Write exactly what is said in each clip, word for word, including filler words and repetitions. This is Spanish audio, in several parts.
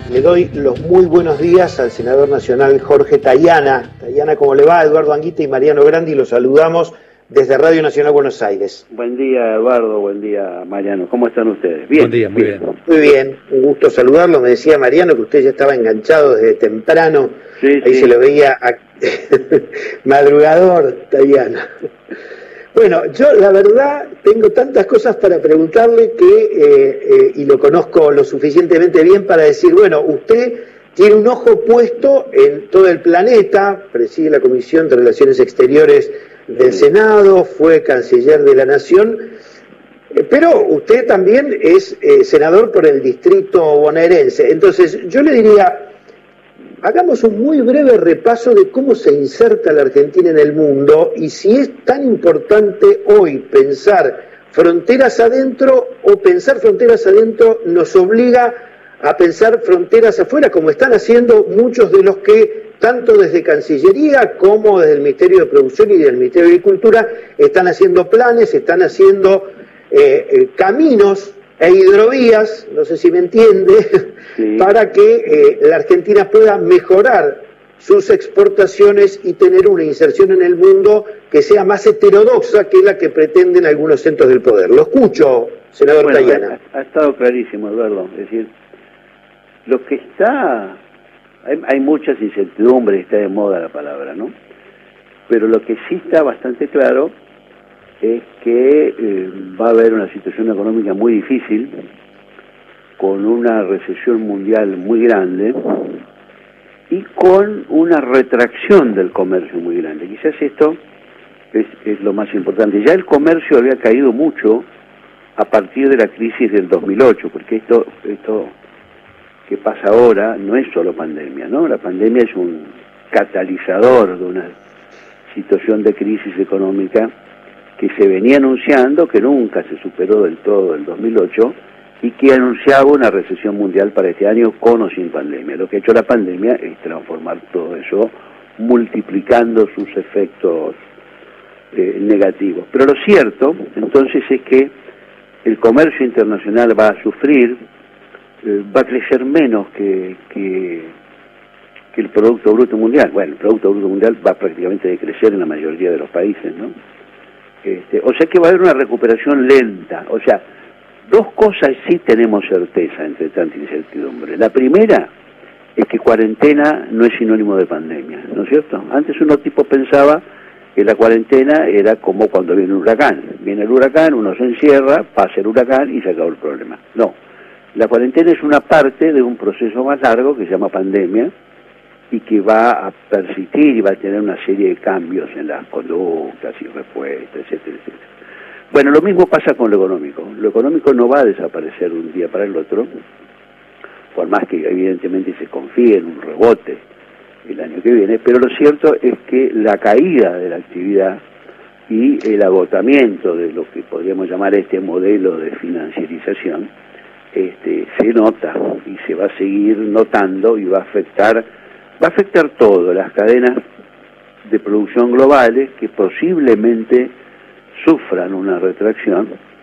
Le doy los muy buenos días al senador nacional Jorge Tayana. Tayana, ¿cómo le va? Eduardo Anguita y Mariano Grandi, los saludamos desde Radio Nacional Buenos Aires. Buen día, Eduardo, buen día, Mariano. ¿Cómo están ustedes? Bien. Buen día, muy bien. bien. Muy bien, un gusto saludarlo. Me decía Mariano que usted ya estaba enganchado desde temprano. Sí, Ahí sí. se lo veía a... madrugador, Tayana. Bueno, yo la verdad tengo tantas cosas para preguntarle que, eh, eh, y lo conozco lo suficientemente bien para decir, bueno, usted tiene un ojo puesto en todo el planeta, preside la Comisión de Relaciones Exteriores del Senado, fue canciller de la Nación, eh, pero usted también es eh, senador por el distrito bonaerense. Entonces, yo le diría, hagamos un muy breve repaso de cómo se inserta la Argentina en el mundo y si es tan importante hoy pensar fronteras adentro o pensar fronteras adentro nos obliga a pensar fronteras afuera, como están haciendo muchos de los que, tanto desde Cancillería como desde el Ministerio de Producción y del Ministerio de Agricultura, están haciendo planes, están haciendo eh, eh, caminos e hidrovías, no sé si me entiende, sí. para que eh, la Argentina pueda mejorar sus exportaciones y tener una inserción en el mundo que sea más heterodoxa que la que pretenden algunos centros del poder. Lo escucho, senador bueno, Tayana. Ha, ha estado clarísimo, Eduardo. Es decir, lo que está... Hay, hay muchas incertidumbres, está de moda la palabra, ¿no? Pero lo que sí está bastante claro es que eh, va a haber una situación económica muy difícil, con una recesión mundial muy grande y con una retracción del comercio muy grande. Quizás esto es, es lo más importante. Ya el comercio había caído mucho a partir de la crisis del dos mil ocho, porque esto, esto que pasa ahora no es solo pandemia, ¿no? La pandemia es un catalizador de una situación de crisis económica que se venía anunciando, que nunca se superó del todo el dos mil ocho, y que anunciaba una recesión mundial para este año con o sin pandemia. Lo que ha hecho la pandemia es transformar todo eso, multiplicando sus efectos eh, negativos. Pero lo cierto, entonces, es que el comercio internacional va a sufrir, eh, va a crecer menos que, que, que el Producto Bruto Mundial. Bueno, el Producto Bruto Mundial va prácticamente a decrecer en la mayoría de los países, ¿no? Este, o sea que va a haber una recuperación lenta. O sea, dos cosas sí tenemos certeza entre tanta incertidumbre. La primera es que cuarentena no es sinónimo de pandemia, ¿no es cierto? Antes uno tipo pensaba que la cuarentena era como cuando viene un huracán. Viene el huracán, uno se encierra, pasa el huracán y se acabó el problema. No, la cuarentena es una parte de un proceso más largo que se llama pandemia, y que va a persistir y va a tener una serie de cambios en las conductas y respuestas, etcétera, etcétera. Bueno, lo mismo pasa con lo económico. Lo económico no va a desaparecer de un día para el otro, por más que evidentemente se confíe en un rebote el año que viene, pero lo cierto es que la caída de la actividad y el agotamiento de lo que podríamos llamar este modelo de financiarización este, se nota y se va a seguir notando y va a afectar Va a afectar todo, las cadenas de producción globales que posiblemente sufran una retracción,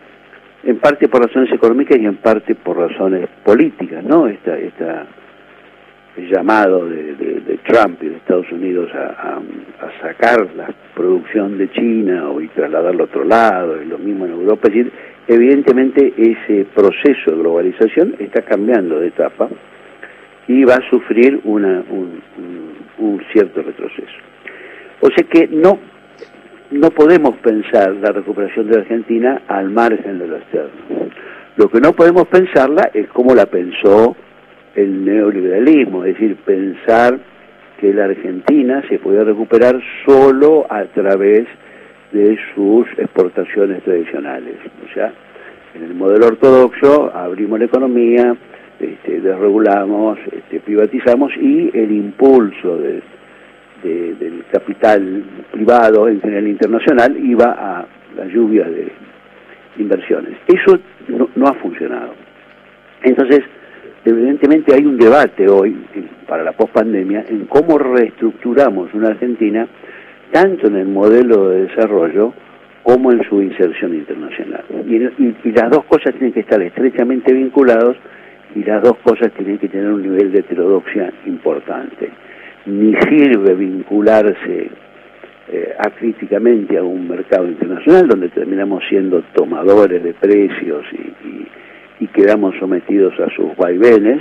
en parte por razones económicas y en parte por razones políticas, ¿no? Esta, esta el llamado de, de, de Trump y de Estados Unidos a, a, a sacar la producción de China o y trasladarlo a otro lado, y lo mismo en Europa. Es decir, evidentemente ese proceso de globalización está cambiando de etapa y va a sufrir una, un, un, un cierto retroceso. O sea que no, no podemos pensar la recuperación de la Argentina al margen de lo externo. Lo que no podemos pensarla es como la pensó el neoliberalismo, es decir, pensar que la Argentina se puede recuperar solo a través de sus exportaciones tradicionales. O sea, en el modelo ortodoxo abrimos la economía, Este, desregulamos, este, privatizamos y el impulso de, de, del capital privado en general internacional iba a la lluvia de inversiones. Eso no, no ha funcionado. Entonces, evidentemente hay un debate hoy para la pospandemia en cómo reestructuramos una Argentina tanto en el modelo de desarrollo como en su inserción internacional. Y, y, y las dos cosas tienen que estar estrechamente vinculados y las dos cosas tienen que tener un nivel de heterodoxia importante. Ni sirve vincularse eh, acríticamente a un mercado internacional donde terminamos siendo tomadores de precios y, y, y quedamos sometidos a sus vaivenes,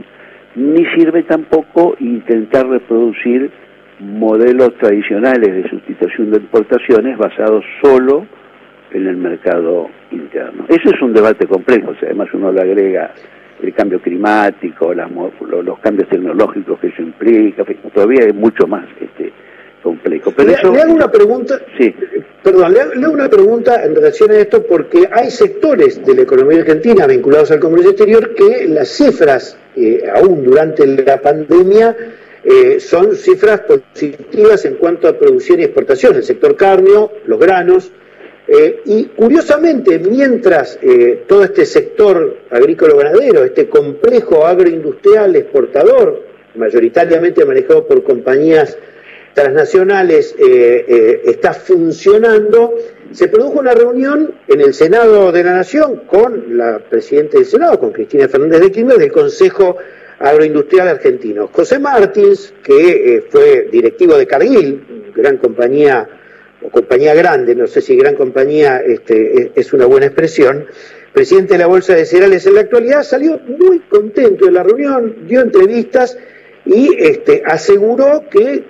ni sirve tampoco intentar reproducir modelos tradicionales de sustitución de importaciones basados solo en el mercado interno. Eso es un debate complejo, o sea, además uno le agrega el cambio climático, las, los cambios tecnológicos que eso implica, todavía es mucho más este, complejo. Pero le, eso, le hago una pregunta, sí. perdón, le, le hago una pregunta en relación a esto, porque hay sectores de la economía argentina vinculados al comercio exterior que las cifras, eh, aún durante la pandemia, eh, son cifras positivas en cuanto a producción y exportación, el sector cárneo, los granos. Eh, y curiosamente, mientras eh, todo este sector agrícola-ganadero, este complejo agroindustrial exportador, mayoritariamente manejado por compañías transnacionales, eh, eh, está funcionando, se produjo una reunión en el Senado de la Nación con la Presidenta del Senado, con Cristina Fernández de Kirchner, del Consejo Agroindustrial Argentino. José Martins, que eh, fue directivo de Cargill, gran compañía o compañía grande, no sé si gran compañía este, es una buena expresión, presidente de la Bolsa de Cereales en la actualidad, salió muy contento de la reunión, dio entrevistas y este, aseguró que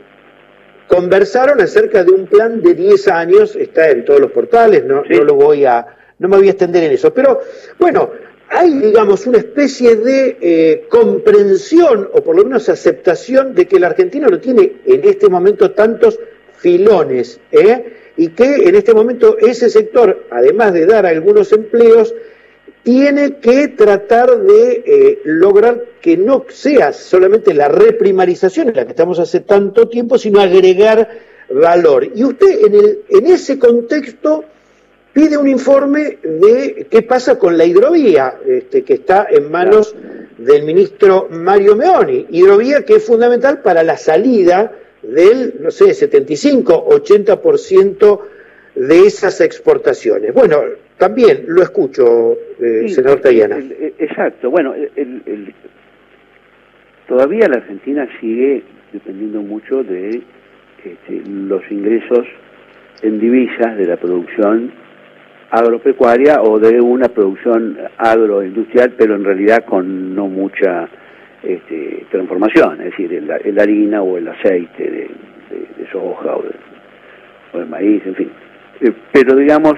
conversaron acerca de un plan de diez años, está en todos los portales, no, sí. no lo voy a, no me voy a extender en eso, pero bueno, hay, digamos, una especie de eh, comprensión, o por lo menos aceptación, de que la Argentina no tiene en este momento tantos filones, ¿eh? y que en este momento ese sector, además de dar algunos empleos, tiene que tratar de eh, lograr que no sea solamente la reprimarización en la que estamos hace tanto tiempo, sino agregar valor. Y usted en, el, en ese contexto pide un informe de qué pasa con la hidrovía, este, que está en manos del ministro Mario Meoni, hidrovía que es fundamental para la salida del, no sé, setenta y cinco, ochenta por ciento de esas exportaciones. Bueno, también lo escucho, eh, sí, senador Tayana. El, el, exacto, bueno, el, el, todavía la Argentina sigue dependiendo mucho de este, los ingresos en divisas de la producción agropecuaria o de una producción agroindustrial, pero en realidad con no mucha Este, transformación, es decir, el, el harina o el aceite de, de, de soja o de, o de maíz, en fin. Eh, pero digamos,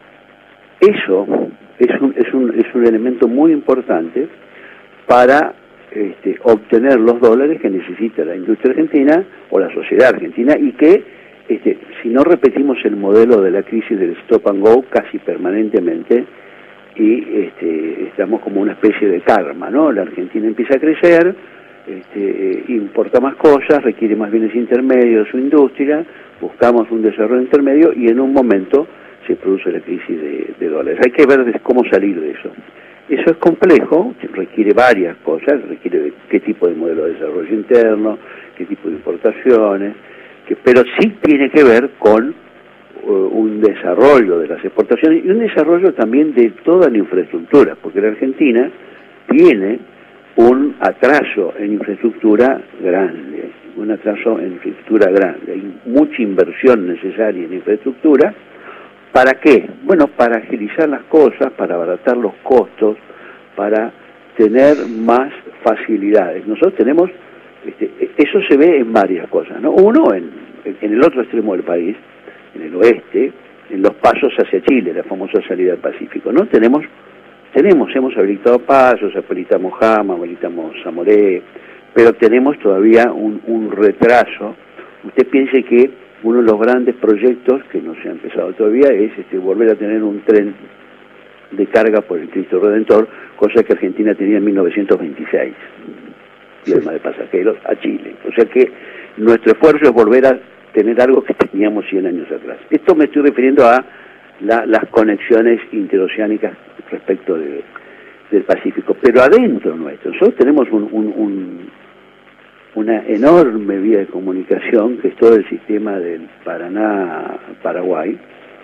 eso es un, es un, es un elemento muy importante para este, obtener los dólares que necesita la industria argentina o la sociedad argentina y que, este, si no repetimos el modelo de la crisis del stop and go casi permanentemente, y este, estamos como una especie de karma, ¿no? La Argentina empieza a crecer, este, importa más cosas, requiere más bienes intermedios de su industria, buscamos un desarrollo intermedio y en un momento se produce la crisis de, de dólares. Hay que ver cómo salir de eso. Eso es complejo, requiere varias cosas, requiere qué tipo de modelo de desarrollo interno, qué tipo de importaciones, que, pero sí tiene que ver con un desarrollo de las exportaciones y un desarrollo también de toda la infraestructura, porque la Argentina tiene un atraso en infraestructura grande, un atraso en infraestructura grande, hay mucha inversión necesaria en infraestructura. ¿Para qué? Bueno, para agilizar las cosas, para abaratar los costos, para tener más facilidades. Nosotros tenemos, este, eso se ve en varias cosas, ¿no? Uno, en, en el otro extremo del país, en el oeste, en los pasos hacia Chile, la famosa salida al Pacífico, ¿no? Tenemos, tenemos, hemos habilitado pasos, habilitamos Jama, habilitamos Zamoré, pero tenemos todavía un, un retraso. Usted piense que uno de los grandes proyectos, que no se ha empezado todavía, es este, volver a tener un tren de carga por el Cristo Redentor, cosa que Argentina tenía en mil novecientos veintiséis, y además de pasajeros, a Chile. O sea que nuestro esfuerzo es volver a tener algo que teníamos cien años atrás. Esto me estoy refiriendo a la, las conexiones interoceánicas respecto de, del Pacífico, pero adentro nuestro, nosotros tenemos un, un, un, una enorme vía de comunicación, que es todo el sistema del Paraná-Paraguay,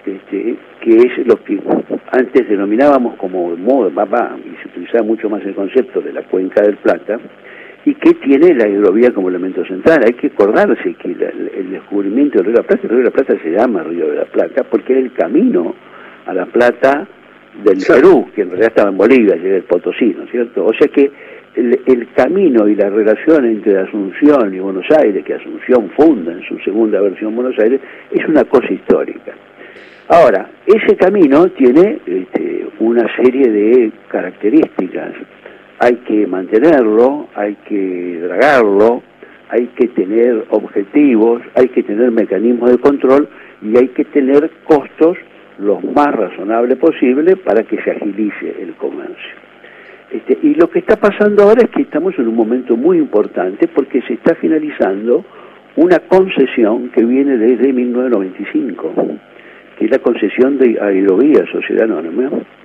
este, que es lo que antes denominábamos como modo, papá, y se utilizaba mucho más el concepto de la Cuenca del Plata, y que tiene la hidrovía como elemento central. Hay que acordarse que la, el descubrimiento del Río de la Plata, el Río de la Plata se llama Río de la Plata porque era el camino a la Plata del Perú, que en realidad estaba en Bolivia, llega el Potosí, ¿no es cierto? O sea que el, el camino y la relación entre Asunción y Buenos Aires, que Asunción funda en su segunda versión Buenos Aires, es una cosa histórica. Ahora, ese camino tiene este, una serie de características. Hay que mantenerlo, hay que dragarlo, hay que tener objetivos, hay que tener mecanismos de control y hay que tener costos los más razonables posible para que se agilice el comercio. Este, y lo que está pasando ahora es que estamos en un momento muy importante porque se está finalizando una concesión que viene desde mil novecientos noventa y cinco, que es la concesión de Aerovía Sociedad Anónima,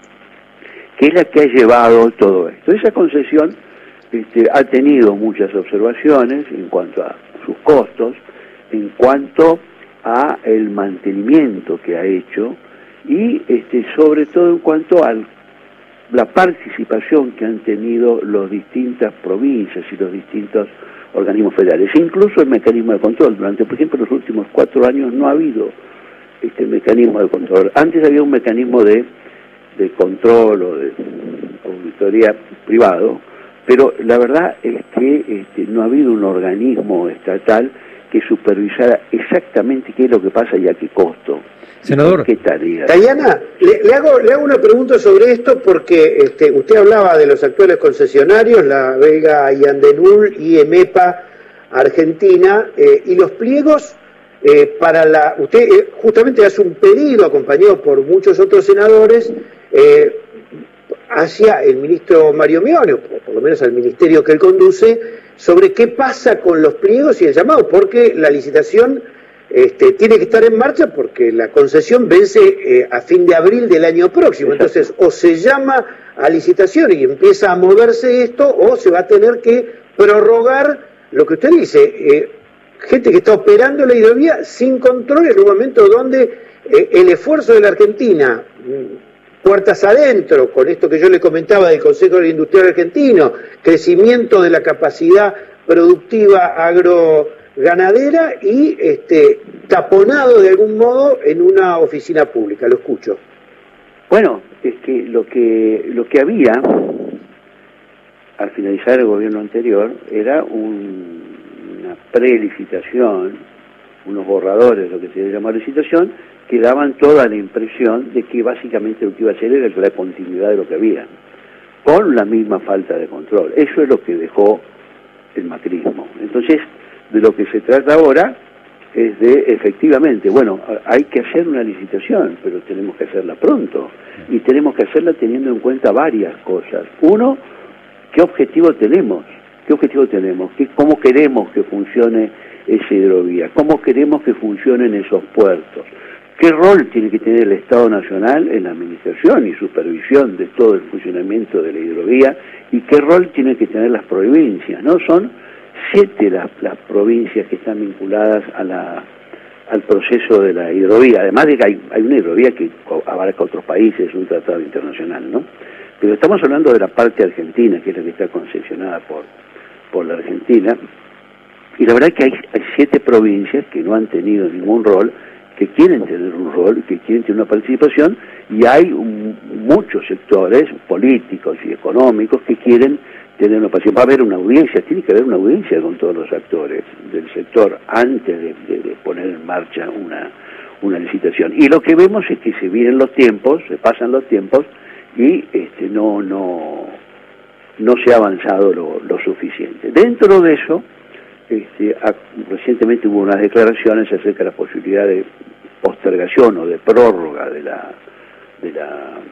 que es la que ha llevado todo esto. Esa concesión este, ha tenido muchas observaciones en cuanto a sus costos, en cuanto a el mantenimiento que ha hecho y este, sobre todo en cuanto a la participación que han tenido las distintas provincias y los distintos organismos federales, incluso el mecanismo de control. Durante, por ejemplo, los últimos cuatro años no ha habido este mecanismo de control. Antes había un mecanismo de de control o de auditoría privado, pero la verdad es que este, no ha habido un organismo estatal que supervisara exactamente qué es lo que pasa y a qué costo. Senador. ¿Qué tarea? Dayana, le, le, hago, le hago una pregunta sobre esto porque este, usted hablaba de los actuales concesionarios, la Vega y Andenul y EMEPA Argentina, eh, y los pliegos eh, para la... Usted eh, justamente hace un pedido, acompañado por muchos otros senadores, Eh, hacia el ministro Mario Meone, o por lo menos al ministerio que él conduce, sobre qué pasa con los pliegos y el llamado, porque la licitación este, tiene que estar en marcha porque la concesión vence eh, a fin de abril del año próximo. Entonces, o se llama a licitación y empieza a moverse esto, o se va a tener que prorrogar lo que usted dice, eh, gente que está operando la hidrovía sin control en un momento donde eh, el esfuerzo de la Argentina, puertas adentro, con esto que yo le comentaba del Consejo Industrial Argentino, crecimiento de la capacidad productiva agroganadera y este, taponado de algún modo en una oficina pública. Lo escucho. Bueno, es que lo que lo que había al finalizar el gobierno anterior era un, una prelicitación, unos borradores, lo que se llama licitación, que daban toda la impresión de que básicamente lo que iba a hacer era la continuidad de lo que había, con la misma falta de control. Eso es lo que dejó el macrismo. Entonces, de lo que se trata ahora es de, efectivamente, bueno, hay que hacer una licitación, pero tenemos que hacerla pronto, y tenemos que hacerla teniendo en cuenta varias cosas. Uno, ¿qué objetivo tenemos? ¿Qué objetivo tenemos? ¿Qué, ¿Cómo queremos que funcione esa hidrovía? ¿Cómo queremos que funcionen esos puertos? ¿Qué rol tiene que tener el Estado Nacional en la administración y supervisión de todo el funcionamiento de la hidrovía? ¿Y qué rol tienen que tener las provincias? ¿No? Son siete las, las provincias que están vinculadas a la, al proceso de la hidrovía. Además de que hay, hay una hidrovía que abarca otros países, es un tratado internacional, ¿no? Pero estamos hablando de la parte argentina, que es la que está concesionada por, por la Argentina. Y la verdad es que hay, hay siete provincias que no han tenido ningún rol, que quieren tener un rol, que quieren tener una participación, y hay un, muchos sectores políticos y económicos que quieren tener una participación. Va a haber una audiencia, tiene que haber una audiencia con todos los actores del sector antes de, de, de poner en marcha una, una licitación. Y lo que vemos es que se vienen los tiempos, se pasan los tiempos, y este, no, no, no se ha avanzado lo, lo suficiente. Dentro de eso, Este, a, recientemente hubo unas declaraciones acerca de la posibilidad de postergación o de prórroga de la de la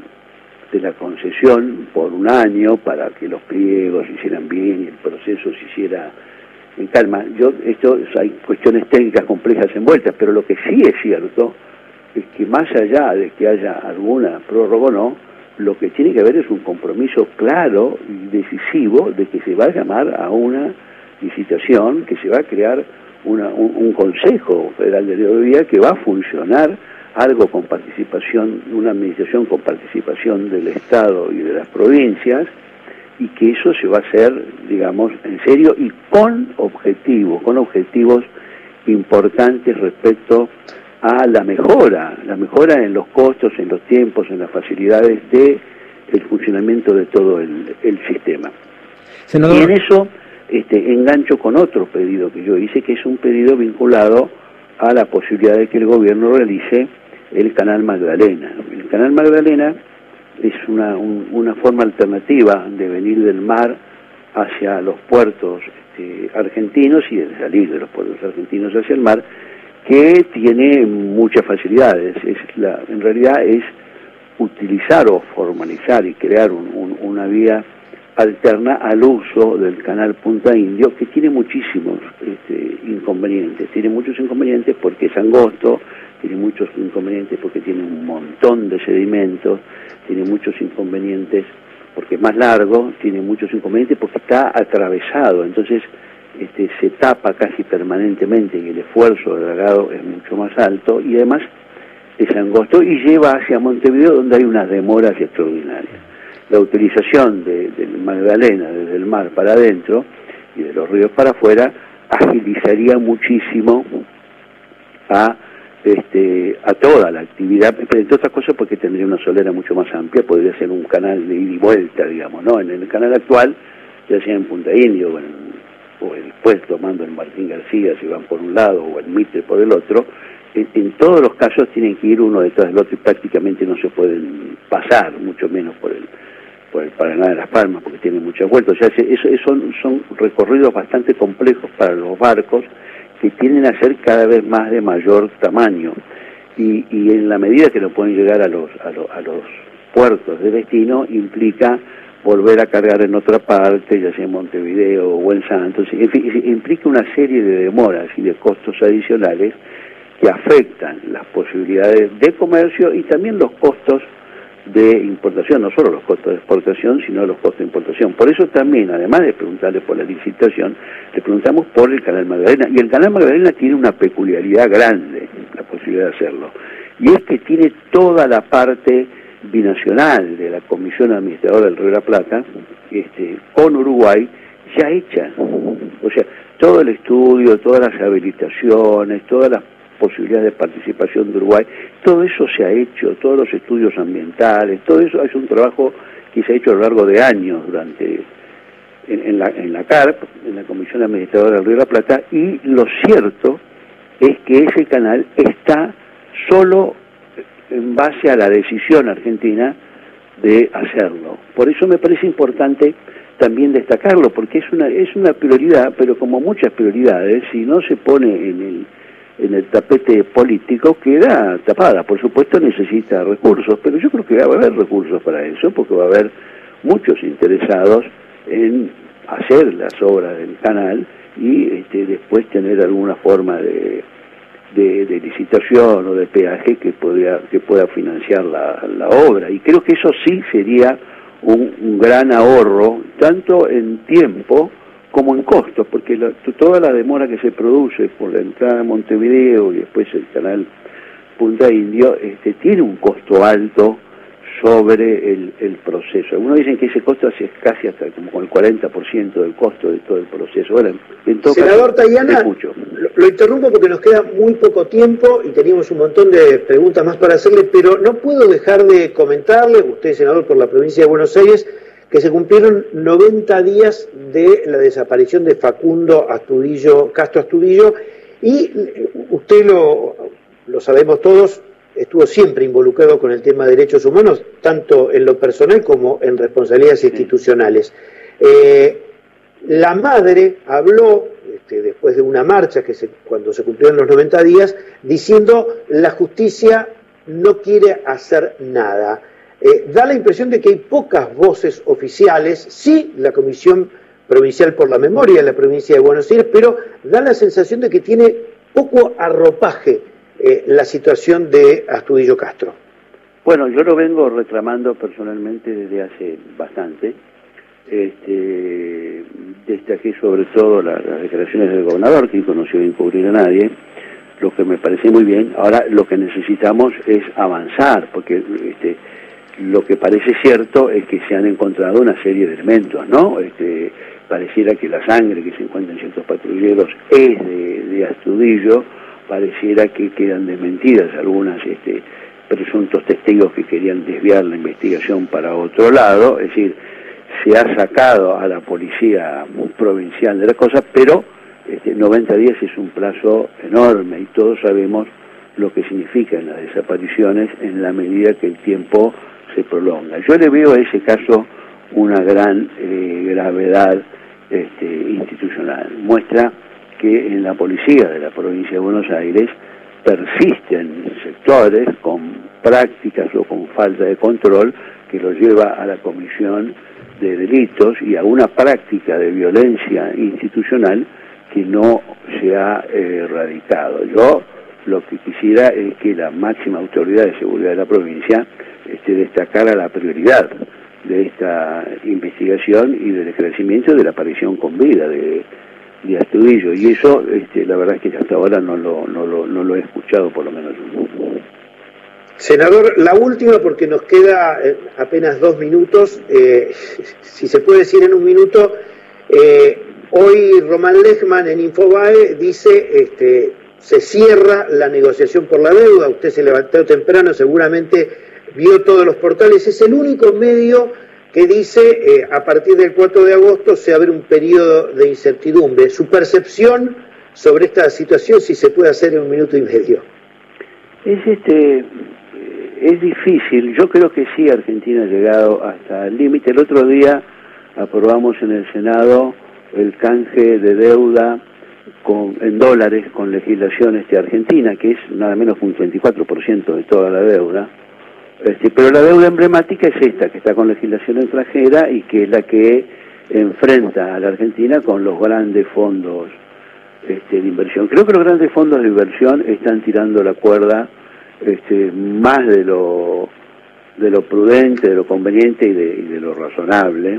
de la concesión por un año para que los pliegos se hicieran bien y el proceso se hiciera en calma. Yo esto hay cuestiones técnicas complejas envueltas, pero lo que sí es cierto es que más allá de que haya alguna prórroga o no, lo que tiene que haber es un compromiso claro y decisivo de que se va a llamar a una licitación, que se va a crear una, un, un Consejo Federal de Hidrovía que va a funcionar algo con participación, una administración con participación del Estado y de las provincias, y que eso se va a hacer, digamos, en serio y con objetivos, con objetivos importantes respecto a la mejora, la mejora en los costos, en los tiempos, en las facilidades de el funcionamiento de todo el, el sistema. Senador. Y en eso este, engancho con otro pedido que yo hice, que es un pedido vinculado a la posibilidad de que el gobierno realice el Canal Magdalena. El Canal Magdalena es una, un, una forma alternativa de venir del mar hacia los puertos este, argentinos y de salir de los puertos argentinos hacia el mar, que tiene muchas facilidades. Es la, en realidad es utilizar o formalizar y crear un, un, una vía alterna al uso del canal Punta Indio, que tiene muchísimos este, inconvenientes. Tiene muchos inconvenientes porque es angosto, tiene muchos inconvenientes porque tiene un montón de sedimentos, tiene muchos inconvenientes porque es más largo, tiene muchos inconvenientes porque está atravesado, entonces este, se tapa casi permanentemente y el esfuerzo de dragado es mucho más alto, y además es angosto y lleva hacia Montevideo, donde hay unas demoras extraordinarias. La utilización de, del Magdalena desde el mar para adentro y de los ríos para afuera agilizaría muchísimo a este a toda la actividad, pero entre otras cosas porque tendría una solera mucho más amplia, podría ser un canal de ida y vuelta, digamos, ¿no? En el canal actual, ya sea en Punta Indio o, en, o después tomando el Martín García, si van por un lado, o el Mitre por el otro, en, en todos los casos tienen que ir uno detrás del otro y prácticamente no se pueden pasar, mucho menos por el por el Paraná de las Palmas, porque tiene muchas vueltas. O sea, eso, eso son, son recorridos bastante complejos para los barcos, que tienden a ser cada vez más de mayor tamaño, y, y en la medida que no pueden llegar a los, a, lo, a los puertos de destino, implica volver a cargar en otra parte, ya sea en Montevideo o en Santos, en fin, implica una serie de demoras y de costos adicionales que afectan las posibilidades de comercio y también los costos de importación, no solo los costos de exportación, sino los costos de importación. Por eso también, además de preguntarle por la licitación, le preguntamos por el Canal Magdalena, y el Canal Magdalena tiene una peculiaridad grande, la posibilidad de hacerlo, y es que tiene toda la parte binacional de la Comisión Administradora del Río de la Plata, este, con Uruguay, ya hecha. O sea, todo el estudio, todas las habilitaciones, todas las posibilidades de participación de Uruguay, todo eso se ha hecho, todos los estudios ambientales, todo eso es un trabajo que se ha hecho a lo largo de años durante en, en, la, en la C A R P, en la Comisión Administradora del Río de la Plata, y lo cierto es que ese canal está solo en base a la decisión argentina de hacerlo. Por eso me parece importante también destacarlo, porque es una, es una prioridad, pero como muchas prioridades, si no se pone en el en el tapete político, queda tapada. Por supuesto necesita recursos, pero yo creo que va a haber recursos para eso, porque va a haber muchos interesados en hacer las obras del canal y este, después tener alguna forma de, de, de licitación o de peaje que pueda, que pueda financiar la, la obra. Y creo que eso sí sería un, un gran ahorro, tanto en tiempo como en costos, porque la, toda la demora que se produce por la entrada a Montevideo y después el canal Punta Indio, este, tiene un costo alto sobre el, el proceso. Algunos dicen que ese costo es casi hasta como el cuarenta por ciento del costo de todo el proceso. Bueno, en todo Senador caso, Tayana, lo, lo interrumpo porque nos queda muy poco tiempo y teníamos un montón de preguntas más para hacerle, pero no puedo dejar de comentarle, usted es senador por la provincia de Buenos Aires, que se cumplieron noventa días de la desaparición de Facundo Astudillo, Castro Astudillo, y usted lo, lo sabemos todos, estuvo siempre involucrado con el tema de derechos humanos, tanto en lo personal como en responsabilidades institucionales. Eh, la madre habló, este, después de una marcha, que se, cuando se cumplieron los noventa días, diciendo la justicia no quiere hacer nada. Eh, da la impresión de que hay pocas voces oficiales, sí la Comisión Provincial por la Memoria en la provincia de Buenos Aires, pero da la sensación de que tiene poco arropaje eh, la situación de Astudillo Castro. Bueno, yo lo vengo reclamando personalmente desde hace bastante. Este, destaqué sobre todo la, las declaraciones del gobernador, que no se iba a encubrir a nadie, lo que me parece muy bien. Ahora lo que necesitamos es avanzar, porque este, lo que parece cierto es que se han encontrado una serie de elementos, ¿no? Este, pareciera que la sangre que se encuentra en ciertos patrulleros es de, de Astudillo, pareciera que quedan desmentidas algunas este, presuntos testigos que querían desviar la investigación para otro lado, es decir, se ha sacado a la policía provincial de las cosas, pero este, noventa días es un plazo enorme y todos sabemos lo que significan las desapariciones en la medida que el tiempo se prolonga. Yo le veo a ese caso una gran eh, gravedad este, institucional. Muestra que en la policía de la provincia de Buenos Aires persisten sectores con prácticas o con falta de control que los lleva a la comisión de delitos y a una práctica de violencia institucional que no se ha eh, erradicado. Yo lo que quisiera es que la máxima autoridad de seguridad de la provincia este, destacara la prioridad de esta investigación y del esclarecimiento de la aparición con vida de, de Astudillo, y eso este, la verdad es que hasta ahora no lo, no, lo, no lo he escuchado, por lo menos. Senador, la última, porque nos queda eh, apenas dos minutos, eh, si se puede decir en un minuto, eh, hoy Román Lechman en Infobae dice, este, se cierra la negociación por la deuda, usted se levantó temprano, seguramente vio todos los portales, es el único medio que dice, eh, a partir del cuatro de agosto se abre un periodo de incertidumbre. Su percepción sobre esta situación, si se puede hacer en un minuto y medio. Es este... Es difícil, yo creo que sí Argentina ha llegado hasta el límite. El otro día aprobamos en el Senado el canje de deuda con, en dólares con legislación este, argentina, que es nada menos que un treinta y cuatro por ciento de toda la deuda. Este, pero la deuda emblemática es esta, que está con legislación extranjera y que es la que enfrenta a la Argentina con los grandes fondos este, de inversión. Creo que los grandes fondos de inversión están tirando la cuerda Este, más de lo de lo prudente, de lo conveniente y de, y de lo razonable.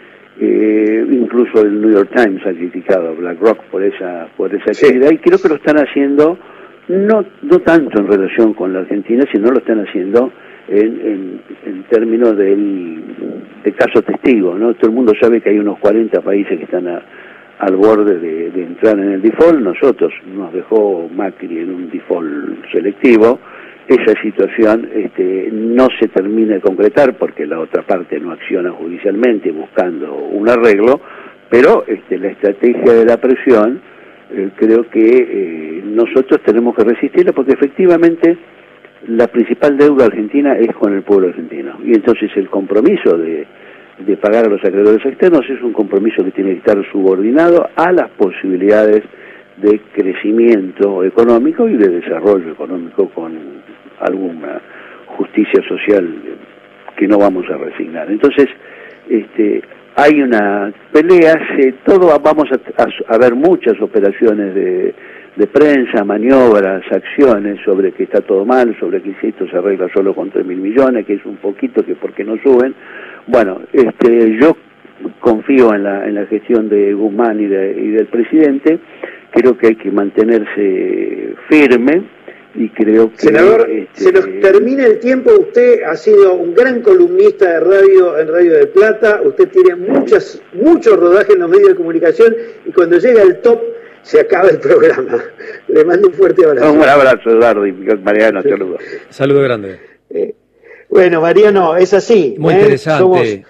Eh, incluso el New York Times ha criticado a BlackRock por esa por esa actividad, sí. Y creo que lo están haciendo no no tanto en relación con la Argentina, sino lo están haciendo en, en, en términos del, del caso testigo, ¿no? Todo el mundo sabe que hay unos cuarenta países que están a, al borde de, de entrar en el default. Nosotros nos dejó Macri en un default selectivo. Esa situación este, no se termina de concretar porque la otra parte no acciona judicialmente buscando un arreglo, pero este, la estrategia de la presión eh, creo que eh, nosotros tenemos que resistirla porque efectivamente la principal deuda argentina es con el pueblo argentino, y entonces el compromiso de, de pagar a los acreedores externos es un compromiso que tiene que estar subordinado a las posibilidades de crecimiento económico y de desarrollo económico con alguna justicia social que no vamos a resignar. Entonces, este, hay una pelea, se, todo vamos a, a, a ver muchas operaciones de, de prensa, maniobras, acciones sobre que está todo mal, sobre que si esto se arregla solo con tres mil millones, que es un poquito, que por qué no suben. Bueno, este, yo confío en la, en la gestión de Guzmán y, de, y del presidente. Creo que hay que mantenerse firme y creo que... Senador, este, se nos termina el tiempo. Usted ha sido un gran columnista de radio en Radio del Plata, usted tiene muchas, mucho rodaje en los medios de comunicación y cuando llega al top se acaba el programa. Le mando un fuerte abrazo. Un abrazo, Eduardo, y Mariano, saludo. Saludo grande. Eh, bueno, Mariano, es así. Muy ¿eh? interesante. Somos